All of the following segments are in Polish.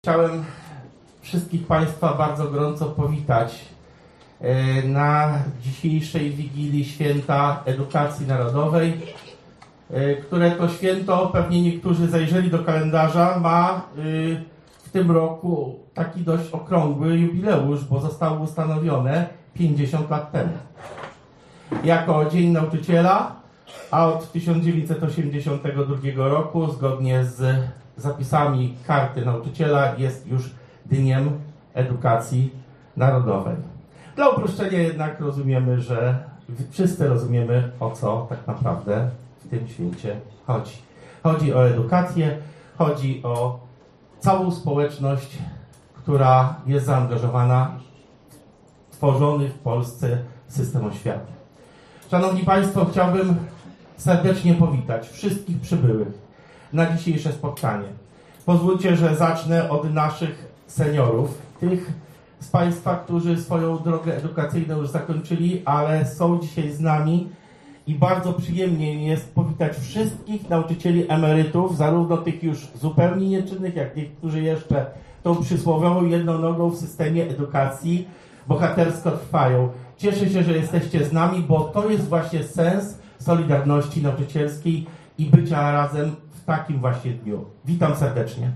Chciałem wszystkich Państwa bardzo gorąco powitać na dzisiejszej Wigilii Święta Edukacji Narodowej, które to święto, pewnie niektórzy zajrzeli do kalendarza, ma w tym roku taki dość okrągły jubileusz, bo zostało ustanowione 50 lat temu. Jako Dzień Nauczyciela, a od 1982 roku, zgodnie z zapisami Karty Nauczyciela, jest już Dniem Edukacji Narodowej. Dla uproszczenia jednak rozumiemy, że wszyscy rozumiemy, o co tak naprawdę w tym święcie chodzi. Chodzi o edukację, chodzi o całą społeczność, która jest zaangażowana w tworzony w Polsce system oświaty. Szanowni Państwo, chciałbym serdecznie powitać wszystkich przybyłych na dzisiejsze spotkanie. Pozwólcie, że zacznę od naszych seniorów, tych z Państwa, którzy swoją drogę edukacyjną już zakończyli, ale są dzisiaj z nami i bardzo przyjemnie mi jest powitać wszystkich nauczycieli emerytów, zarówno tych już zupełnie nieczynnych, jak tych, którzy jeszcze tą przysłowiową jedną nogą w systemie edukacji bohatersko trwają. Cieszę się, że jesteście z nami, bo to jest właśnie sens solidarności nauczycielskiej i bycia razem w takim właśnie dniu. Witam serdecznie.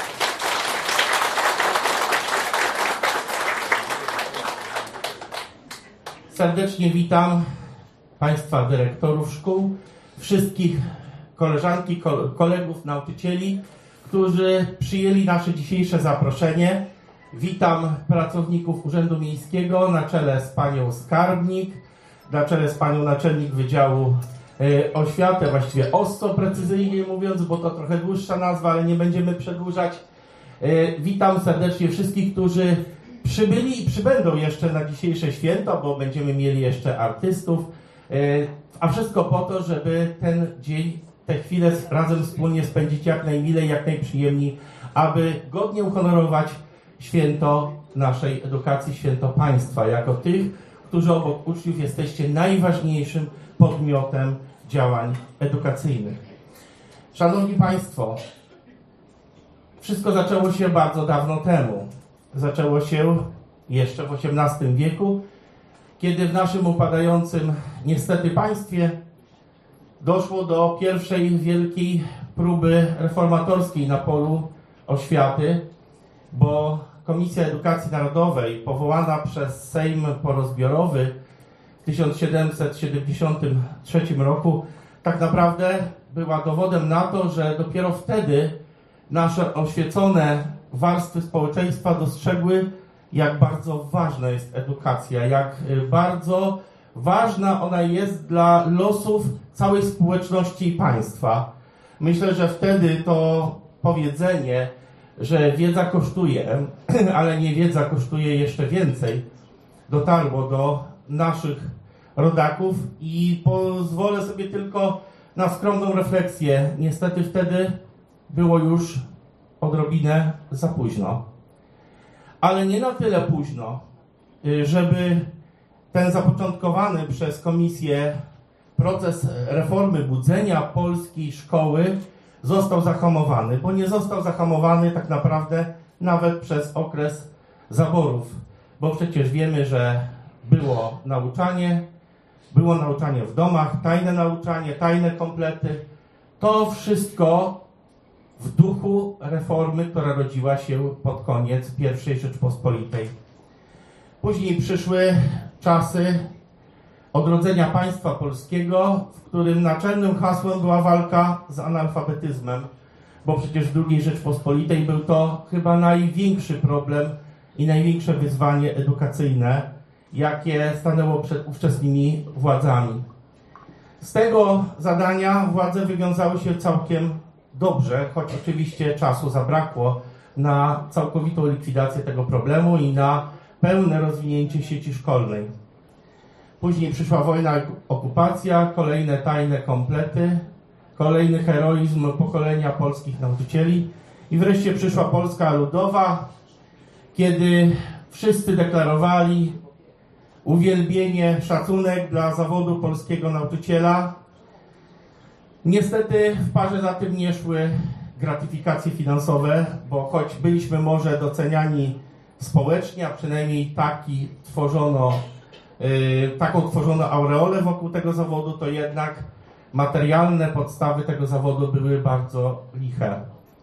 Serdecznie witam Państwa dyrektorów szkół, wszystkich koleżanki, kolegów, nauczycieli, którzy przyjęli nasze dzisiejsze zaproszenie. Witam pracowników Urzędu Miejskiego na czele z panią skarbnik, na czele z panią naczelnik Wydziału Oświaty, właściwie OSSO precyzyjnie mówiąc, bo to trochę dłuższa nazwa, ale nie będziemy przedłużać. Witam serdecznie wszystkich, którzy przybyli i przybędą jeszcze na dzisiejsze święto, bo będziemy mieli jeszcze artystów, a wszystko po to, żeby ten dzień, te chwile razem wspólnie spędzić jak najmilej, jak najprzyjemniej, aby godnie uhonorować święto naszej edukacji, święto państwa, jako tych, którzy obok uczniów jesteście najważniejszym podmiotem działań edukacyjnych. Szanowni Państwo, wszystko zaczęło się bardzo dawno temu. Zaczęło się jeszcze w XVIII wieku, kiedy w naszym upadającym niestety państwie doszło do pierwszej wielkiej próby reformatorskiej na polu oświaty, bo Komisja Edukacji Narodowej, powołana przez Sejm porozbiorowy w 1773 roku, tak naprawdę była dowodem na to, że dopiero wtedy nasze oświecone warstwy społeczeństwa dostrzegły, jak bardzo ważna jest edukacja, jak bardzo ważna ona jest dla losów całej społeczności i państwa. Myślę, że wtedy to powiedzenie, że wiedza kosztuje, ale nie wiedza kosztuje jeszcze więcej, dotarło do naszych rodaków i pozwolę sobie tylko na skromną refleksję. Niestety wtedy było już odrobinę za późno. Ale nie na tyle późno, żeby ten zapoczątkowany przez Komisję proces reformy budzenia polskiej szkoły został zahamowany, bo nie został zahamowany tak naprawdę nawet przez okres zaborów, bo przecież wiemy, że było nauczanie w domach, tajne nauczanie, tajne komplety. To wszystko w duchu reformy, która rodziła się pod koniec I Rzeczpospolitej. Później przyszły czasy odrodzenia państwa polskiego, w którym naczelnym hasłem była walka z analfabetyzmem, bo przecież w II Rzeczpospolitej był to chyba największy problem i największe wyzwanie edukacyjne, jakie stanęło przed ówczesnymi władzami. Z tego zadania władze wywiązały się całkiem dobrze, choć oczywiście czasu zabrakło na całkowitą likwidację tego problemu i na pełne rozwinięcie sieci szkolnej. Później przyszła wojna, okupacja, kolejne tajne komplety, kolejny heroizm pokolenia polskich nauczycieli i wreszcie przyszła Polska Ludowa, kiedy wszyscy deklarowali uwielbienie, szacunek dla zawodu polskiego nauczyciela. Niestety w parze za tym nie szły gratyfikacje finansowe, bo choć byliśmy może doceniani społecznie, a przynajmniej taką tworzono aureolę wokół tego zawodu, to jednak materialne podstawy tego zawodu były bardzo liche.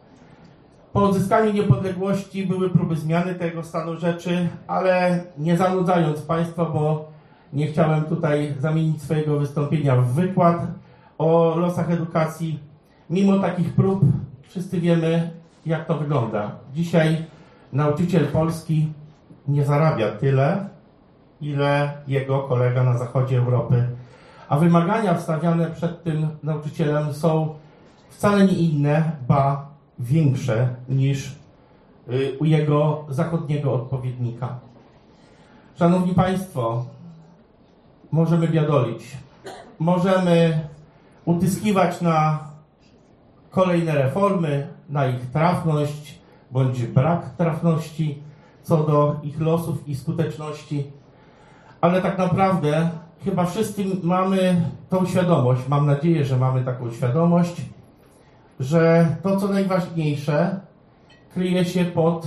Po odzyskaniu niepodległości były próby zmiany tego stanu rzeczy, ale nie zanudzając Państwa, bo nie chciałem tutaj zamienić swojego wystąpienia w wykład o losach edukacji. Mimo takich prób wszyscy wiemy, jak to wygląda. Dzisiaj nauczyciel polski nie zarabia tyle, ile jego kolega na zachodzie Europy, a wymagania stawiane przed tym nauczycielem są wcale nie inne, ba większe niż u jego zachodniego odpowiednika. Szanowni Państwo, możemy biadolić, możemy utyskiwać na kolejne reformy, na ich trafność bądź brak trafności co do ich losów i skuteczności, ale tak naprawdę chyba wszyscy mamy tą świadomość, mam nadzieję, że mamy taką świadomość, że to, co najważniejsze, kryje się pod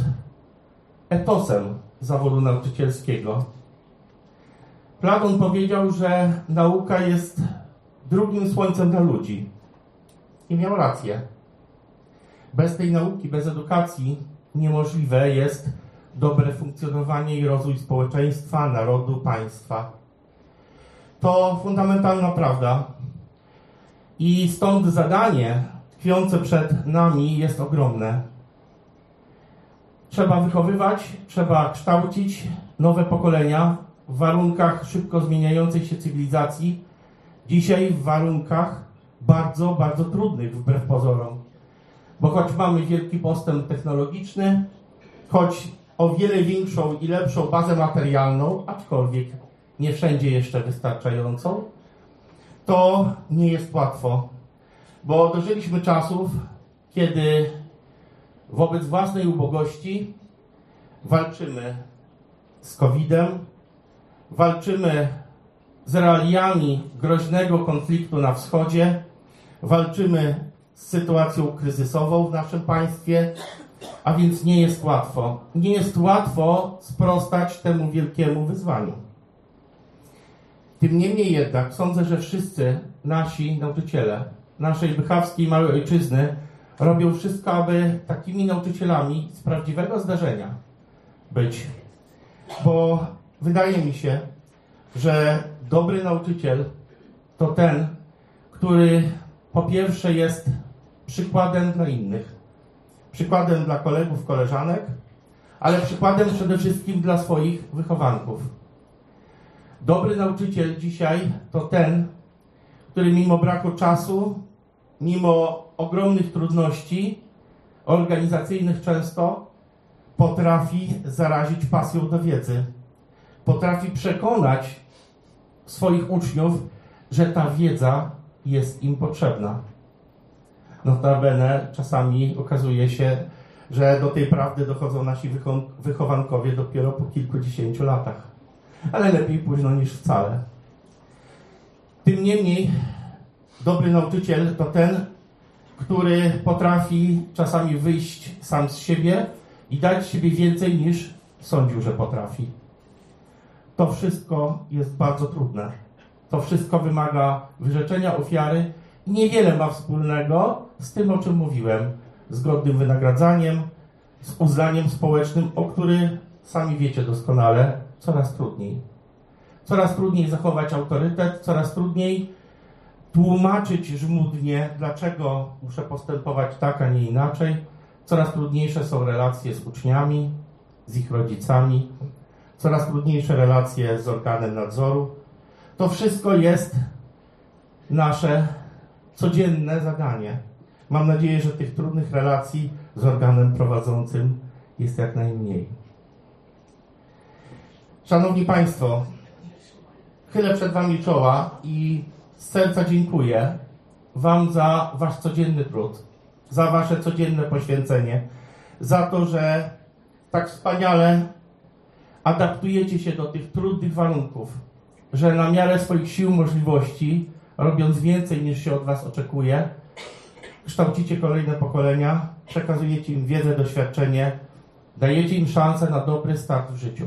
etosem zawodu nauczycielskiego. Platon powiedział, że nauka jest drugim słońcem dla ludzi. I miał rację. Bez tej nauki, bez edukacji niemożliwe jest dobre funkcjonowanie i rozwój społeczeństwa, narodu, państwa. To fundamentalna prawda. I stąd zadanie tkwiące przed nami jest ogromne. Trzeba wychowywać, trzeba kształcić nowe pokolenia w warunkach szybko zmieniającej się cywilizacji, dzisiaj w warunkach bardzo, bardzo trudnych wbrew pozorom. Bo choć mamy wielki postęp technologiczny, choć o wiele większą i lepszą bazę materialną, aczkolwiek nie wszędzie jeszcze wystarczającą, to nie jest łatwo. Bo dożyliśmy czasów, kiedy wobec własnej ubogości walczymy z COVID-em, walczymy z realiami groźnego konfliktu na wschodzie, walczymy z sytuacją kryzysową w naszym państwie, a więc nie jest łatwo. Nie jest łatwo sprostać temu wielkiemu wyzwaniu. Tym niemniej jednak sądzę, że wszyscy nasi nauczyciele naszej bychawskiej małej ojczyzny robią wszystko, aby takimi nauczycielami z prawdziwego zdarzenia być. Bo wydaje mi się, że dobry nauczyciel to ten, który po pierwsze jest przykładem dla innych, przykładem dla kolegów, koleżanek, ale przykładem przede wszystkim dla swoich wychowanków. Dobry nauczyciel dzisiaj to ten, który mimo braku czasu, mimo ogromnych trudności organizacyjnych często potrafi zarazić pasją do wiedzy. Potrafi przekonać swoich uczniów, że ta wiedza jest im potrzebna. Notabene czasami okazuje się, że do tej prawdy dochodzą nasi wychowankowie dopiero po kilkudziesięciu latach. Ale lepiej późno niż wcale. Tym niemniej dobry nauczyciel to ten, który potrafi czasami wyjść sam z siebie i dać siebie więcej niż sądził, że potrafi. To wszystko jest bardzo trudne. To wszystko wymaga wyrzeczenia ofiary i niewiele ma wspólnego z tym, o czym mówiłem. Z godnym wynagradzaniem, z uznaniem społecznym, o który sami wiecie doskonale, coraz trudniej. Coraz trudniej zachować autorytet, coraz trudniej tłumaczyć żmudnie, dlaczego muszę postępować tak, a nie inaczej. Coraz trudniejsze są relacje z uczniami, z ich rodzicami, coraz trudniejsze relacje z organem nadzoru. To wszystko jest nasze codzienne zadanie. Mam nadzieję, że tych trudnych relacji z organem prowadzącym jest jak najmniej. Szanowni Państwo, chylę przed Wami czoła i z serca dziękuję Wam za Wasz codzienny trud, za Wasze codzienne poświęcenie, za to, że tak wspaniale adaptujecie się do tych trudnych warunków, że na miarę swoich sił, możliwości, robiąc więcej niż się od Was oczekuje, kształcicie kolejne pokolenia, przekazujecie im wiedzę, doświadczenie, dajecie im szansę na dobry start w życiu.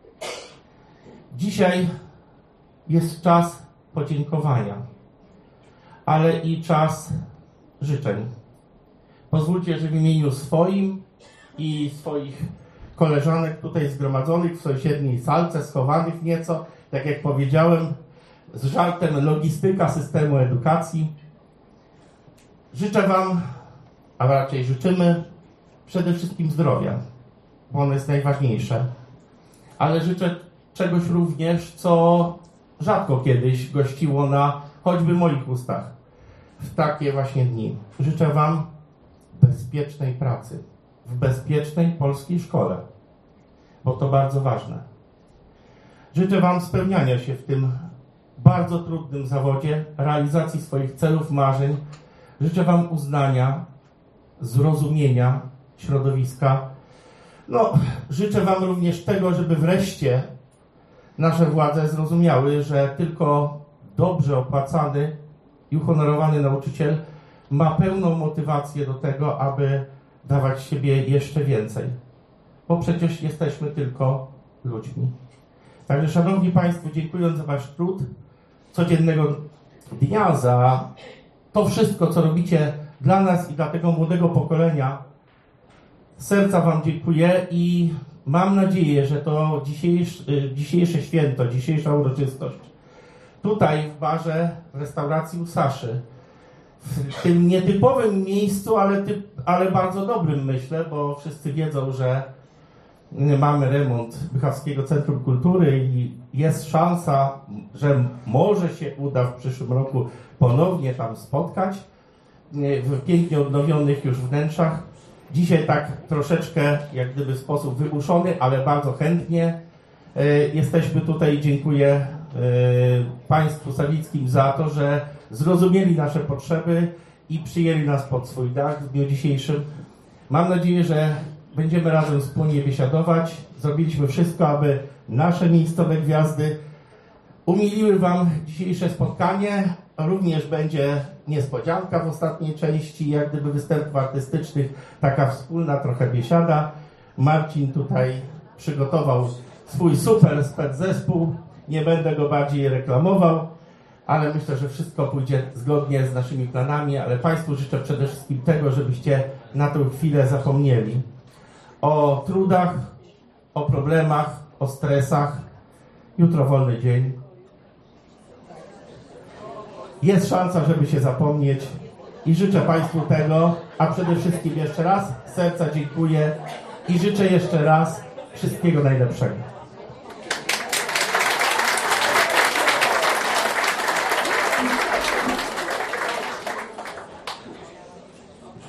Dzisiaj jest czas podziękowania, ale i czas życzeń. Pozwólcie, że w imieniu swoim i swoich koleżanek tutaj zgromadzonych w sąsiedniej salce, schowanych nieco, tak jak powiedziałem, z żartem logistyka systemu edukacji, życzę Wam, a raczej życzymy przede wszystkim zdrowia, bo ono jest najważniejsze, ale życzę czegoś również, co rzadko kiedyś gościło na choćby moich ustach w takie właśnie dni. Życzę Wam bezpiecznej pracy w bezpiecznej polskiej szkole, bo to bardzo ważne. Życzę Wam spełniania się w tym bardzo trudnym zawodzie, realizacji swoich celów, marzeń. Życzę Wam uznania, zrozumienia środowiska. Życzę Wam również tego, żeby wreszcie nasze władze zrozumiały, że tylko dobrze opłacany i uhonorowany nauczyciel ma pełną motywację do tego, aby dawać siebie jeszcze więcej. Bo przecież jesteśmy tylko ludźmi. Także, Szanowni Państwo, dziękując za Wasz trud codziennego dnia, za to wszystko, co robicie dla nas i dla tego młodego pokolenia, z serca Wam dziękuję i mam nadzieję, że to dzisiejsze święto, dzisiejsza uroczystość tutaj w barze, w restauracji u Saszy, w tym nietypowym miejscu, ale bardzo dobrym, myślę, bo wszyscy wiedzą, że mamy remont Bychawskiego Centrum Kultury i jest szansa, że może się uda w przyszłym roku ponownie tam spotkać w pięknie odnowionych już wnętrzach. Dzisiaj tak troszeczkę jak gdyby w sposób wymuszony, ale bardzo chętnie jesteśmy tutaj. Dziękuję Państwu Sawickim za to, że zrozumieli nasze potrzeby i przyjęli nas pod swój dach w dniu dzisiejszym. Mam nadzieję, że będziemy razem wspólnie biesiadować. Zrobiliśmy wszystko, aby nasze miejscowe gwiazdy umiliły Wam dzisiejsze spotkanie. Również będzie niespodzianka w ostatniej części, jak gdyby występów artystycznych, taka wspólna trochę biesiada. Marcin tutaj przygotował swój super spec-zespół. Nie będę go bardziej reklamował, ale myślę, że wszystko pójdzie zgodnie z naszymi planami, ale Państwu życzę przede wszystkim tego, żebyście na tę chwilę zapomnieli o trudach, o problemach, o stresach. Jutro wolny dzień. Jest szansa, żeby się zapomnieć i życzę Państwu tego, a przede wszystkim jeszcze raz z serca dziękuję i życzę jeszcze raz wszystkiego najlepszego.